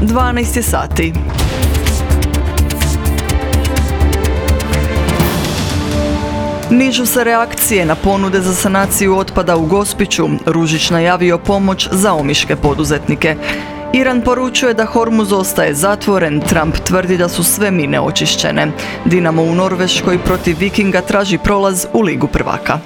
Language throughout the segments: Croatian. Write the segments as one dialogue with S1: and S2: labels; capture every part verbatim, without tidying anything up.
S1: dvanaest je sati. Nižu se reakcije na ponude za sanaciju otpada u Gospiću. Ružić najavio pomoć za omiške poduzetnike. Iran poručuje da Hormuz ostaje zatvoren, Trump tvrdi da su sve mine očišćene. Dinamo u Norveškoj protiv Vikinga traži prolaz u Ligu prvaka.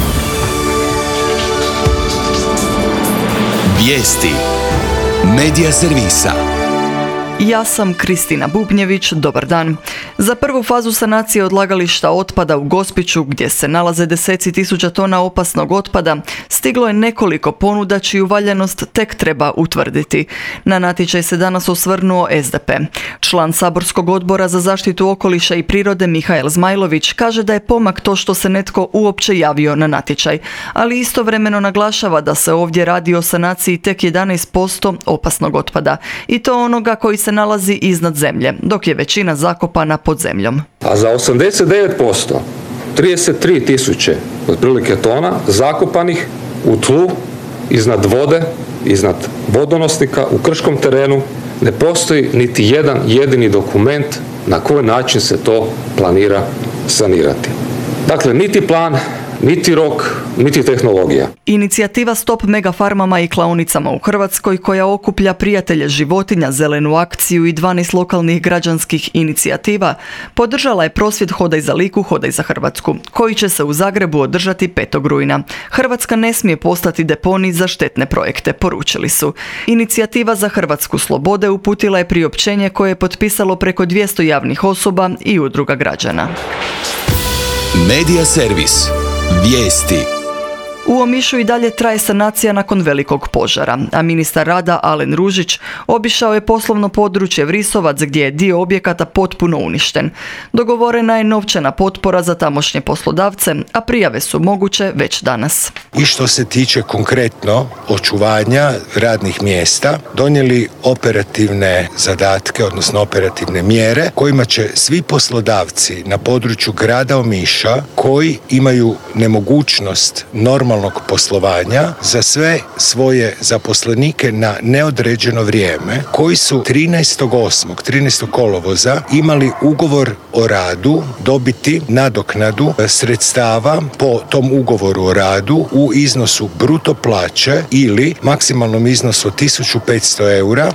S2: Vijesti Medija servisa.
S1: Ja sam Kristina Bubnjević, dobar dan. Za prvu fazu sanacije odlagališta otpada u Gospiću, gdje se nalaze deseci tisuća tona opasnog otpada, stiglo je nekoliko ponuda čiju valjanost tek treba utvrditi. Na natječaj se danas osvrnuo S D P. Član saborskog odbora za zaštitu okoliša i prirode Mihael Zmajlović kaže da je pomak to što se netko uopće javio na natječaj, ali istovremeno naglašava da se ovdje radi o sanaciji tek jedanaest posto opasnog otpada, i to onoga koji se se nalazi iznad zemlje, dok je većina zakopana pod zemljom.
S3: A za osamdeset devet posto, trideset tri tisuće otprilike tona zakopanih u tlu, iznad vode, iznad vodonosnika, u krškom terenu, ne postoji niti jedan jedini dokument na koji način se to planira sanirati. Dakle, niti plan, niti rok, niti tehnologija.
S1: Inicijativa Stop megafarmama i klaonicama u Hrvatskoj, koja okuplja prijatelje životinja, Zelenu akciju i dvanaest lokalnih građanskih inicijativa, podržala je prosvjed Hodaj za Liku, Hodaj za Hrvatsku, koji će se u Zagrebu održati petog rujna. Hrvatska ne smije postati deponij za štetne projekte, poručili su. Inicijativa za Hrvatsku slobode uputila je priopćenje koje je potpisalo preko dvjesto javnih osoba i udruga građana.
S2: Medija servis. Vijesti.
S1: U Omišu i dalje traje sanacija nakon velikog požara, a ministar rada Alen Ružić obišao je poslovno područje Vrisovac, gdje je dio objekata potpuno uništen. Dogovorena je novčana potpora za tamošnje poslodavce, a prijave su moguće već danas.
S4: I što se tiče konkretno očuvanja radnih mjesta, donijeli operativne zadatke, odnosno operativne mjere, kojima će svi poslodavci na području grada Omiša koji imaju nemogućnost normalnog poslovanja za sve svoje zaposlenike na neodređeno vrijeme, koji su trinaestog osmog trinaestog kolovoza imali ugovor o radu, dobiti nadoknadu sredstava po tom ugovoru o radu u iznosu bruto plaće ili maksimalnom iznosu tisuću petsto eura.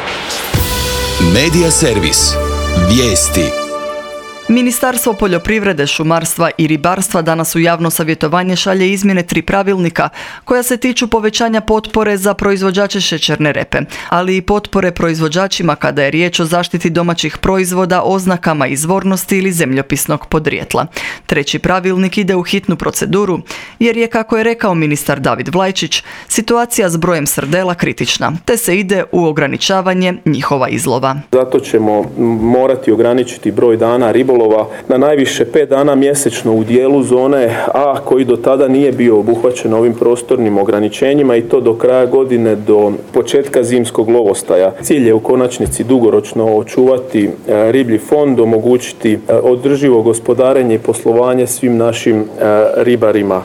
S2: Medija servis. Vijesti.
S1: Ministarstvo poljoprivrede, šumarstva i ribarstva danas u javno savjetovanje šalje izmjene tri pravilnika koja se tiču povećanja potpore za proizvođače šećerne repe, ali i potpore proizvođačima kada je riječ o zaštiti domaćih proizvoda, oznakama izvornosti ili zemljopisnog podrijetla. Treći pravilnik ide u hitnu proceduru jer je, kako je rekao ministar David Vlajčić, situacija s brojem srdela kritična, te se ide u ograničavanje njihova izlova.
S5: Zato ćemo morati ograničiti broj dana ribolova na najviše pet dana mjesečno u dijelu zone A koji do tada nije bio obuhvaćen ovim prostornim ograničenjima, i to do kraja godine, do početka zimskog lovostaja. Cilj je u konačnici dugoročno očuvati riblji fond, omogućiti održivo gospodarenje i poslovanje svim našim ribarima.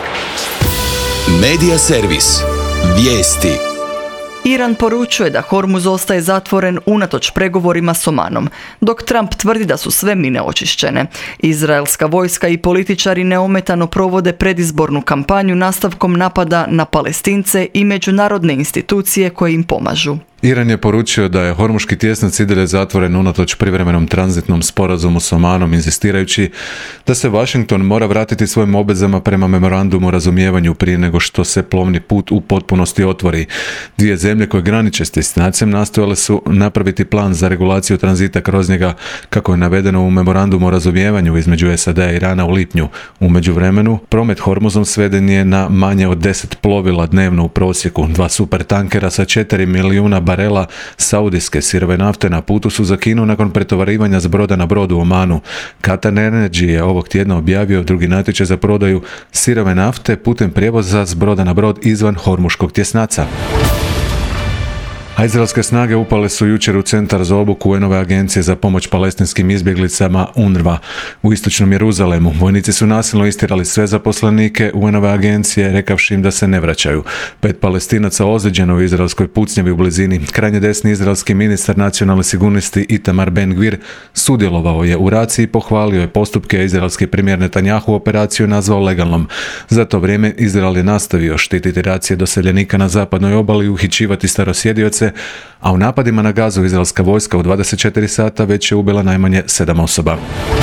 S2: Medija servis. Vijesti.
S1: Iran poručuje da Hormuz ostaje zatvoren unatoč pregovorima s Omanom, dok Trump tvrdi da su sve mine očišćene. Izraelska vojska i političari neometano provode predizbornu kampanju nastavkom napada na Palestince i međunarodne institucije koje im pomažu.
S6: Iran je poručio da je Hormuški tjesnac i dalje zatvoren unatoč privremenom tranzitnom sporazumu s Omanom, inzistirajući da se Washington mora vratiti svojim obvezama prema memorandumu o razumijevanju prije nego što se plovni put u potpunosti otvori. Dvije zemlje koje graniče s destinacijom nastojale su napraviti plan za regulaciju tranzita kroz njega, kako je navedeno u memorandumu o razumijevanju između S A D-a i Irana u lipnju. U međuvremenu, promet Hormuzom sveden je na manje od deset plovila dnevno u prosjeku. Dva supertankera sa četiri milijuna barela saudijske sirove nafte na putu su za Kinu nakon pretovarivanja s broda na brod u Omanu. Qatar Energy je ovog tjedna objavio drugi natječaj za prodaju sirove nafte putem prijevoza s broda na brod izvan Hormuškog tjesnaca. A izraelske snage upale su jučer u centar za obuku U N-ove agencije za pomoć palestinskim izbjeglicama U N R W A u istočnom Jeruzalemu. Vojnici su nasilno istjerali sve zaposlenike U N-ove agencije, rekavši im da se ne vraćaju. Pet Palestinaca ozlijeđeno u izraelskoj pucnjavi u blizini. Krajnje desni izraelski ministar nacionalne sigurnosti Itamar Ben-Gvir sudjelovao je u raciji i pohvalio je postupke, a izraelski premijer Netanjahu operaciju nazvao legalnom. Za to vrijeme Izrael je nastavio štititi racije doseljenika na zapadnoj obali i uhićivati starosjedioce, a u napadima na Gazu izraelska vojska u dvadeset četiri sata već je ubila najmanje sedam osoba.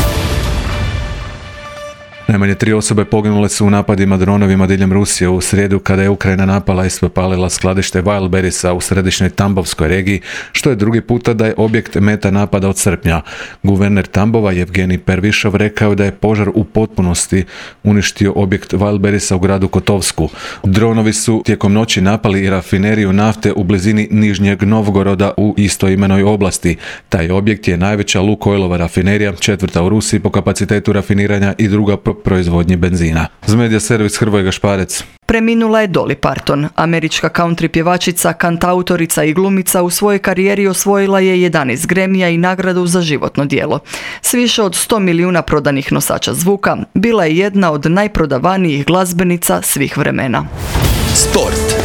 S6: Najmanje tri osobe poginule su u napadima dronovima diljem Rusije u srijedu kada je Ukrajina napala i spalila skladište Wildberriesa u središnjoj Tambovskoj regiji, što je drugi puta da je objekt meta napada od srpnja. Guverner Tambova Evgenij Pervišov rekao da je požar u potpunosti uništio objekt Wildberriesa u gradu Kotovsku. Dronovi su tijekom noći napali i rafineriju nafte u blizini Nižnjeg Novgoroda u istoimenoj oblasti. Taj objekt je najveća Lukoilova rafinerija, četvrta u Rusiji po kapacitetu rafiniranja i druga po proizvodnji benzina. Za Medija servis Hrvoje Gašparec.
S1: Preminula je Dolly Parton. Američka country pjevačica, kantautorica i glumica u svojoj karijeri osvojila je jedanaest Gramija i nagradu za životno djelo. S više od sto milijuna prodanih nosača zvuka, bila je jedna od najprodavanijih glazbenica svih vremena.
S2: Sport.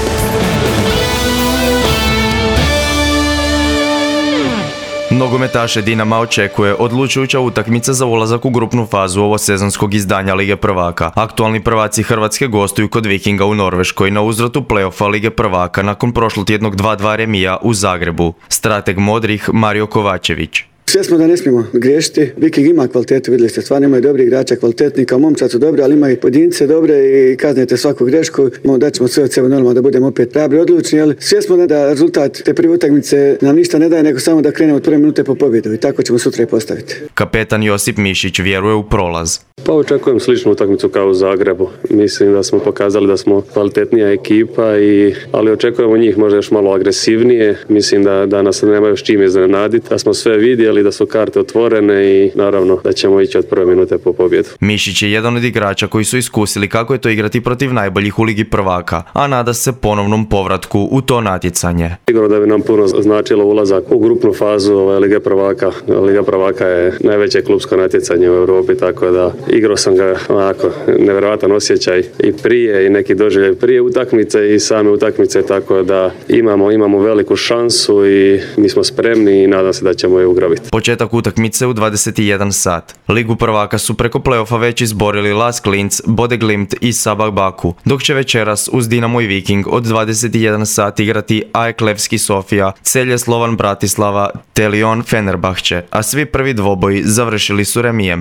S7: Nogometaše Dinama očekuje odlučujuća utakmica za ulazak u grupnu fazu ovosezonskog izdanja Lige prvaka. Aktualni prvaci Hrvatske gostuju kod Vikinga u Norveškoj na uzvratu play-offa Lige prvaka nakon prošlotjednog dva dva remija u Zagrebu. Strateg modrih Mario Kovačević.
S8: Svjesno da ne smijemo griješiti. Viking ima kvalitetu, vidjeli ste, stvarno imaju dobri igrača, kvalitetni, kao momčad su dobri, ali imaju pojedince dobre i kaznete svaku grešku. Da ćemo sve od sebe normalno da budemo opet hrabri, odlučni, ali svjesno da rezultat te prve utakmice nam ništa ne daje, nego samo da krenemo od prve minute po pobjedu i tako ćemo sutra i postaviti.
S7: Kapetan Josip Mišić vjeruje u prolaz.
S9: Pa očekujem sličnu utakmicu kao u Zagrebu. Mislim da smo pokazali da smo kvalitetnija ekipa, i, ali očekujemo njih možda još malo agresivnije. Mislim da, da nas nemaju s čim iznenaditi, da smo sve vidjeli, da su karte otvorene i naravno da ćemo ići od prve minute po pobjedu.
S7: Mišić je jedan od igrača koji su iskusili kako je to igrati protiv najboljih u Ligi prvaka, a nada se ponovnom povratku u to natjecanje.
S9: Sigurno da bi nam puno značilo ulazak u grupnu fazu ove Lige prvaka. Liga prvaka je najveće klupsko natjecanje u Europi, tako da igrao sam ga onako nevjerojatan osjećaj i prije i neki doživljaj prije utakmice i same utakmice, tako da imamo, imamo veliku šansu i mi smo spremni i nadam se da ćemo je ugrabiti.
S7: Početak utakmice u dvadeset jedan sat. Ligu prvaka su preko play-offa već izborili Lask Linz, Bode Glimt i Sabah Baku, dok će večeras uz Dinamo i Viking od dvadeset jedan sat igrati A E K Levski Sofija, Celje Slovan Bratislava te Lyon Fenerbahče, a svi prvi dvoboji završili su remijem.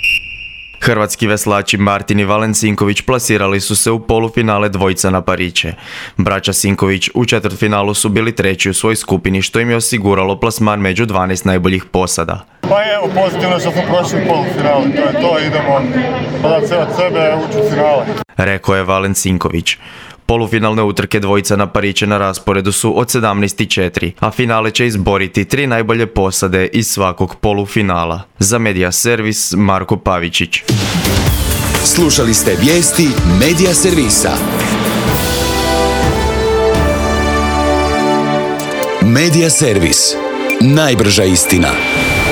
S7: Hrvatski veslači Martin i Valen Sinković plasirali su se u polufinale dvojica na Pariće. Braća Sinković u četvrtfinalu su bili treći u svojoj skupini, što im je osiguralo plasman među dvanaest najboljih posada.
S10: Pa evo, pozitivno što smo prošli polufinale, to je to, idemo dati sve od sebe, ući u finale.
S7: Rekao je Valen Sinković. Polufinalne utrke dvojica na Pariće na rasporedu su od sedamnaest i četiri, a finale će izboriti tri najbolje posade iz svakog polufinala. Za Medija servis Marko Pavičić.
S2: Slušali ste vijesti Medija servisa. Medija servis. Najbrža istina.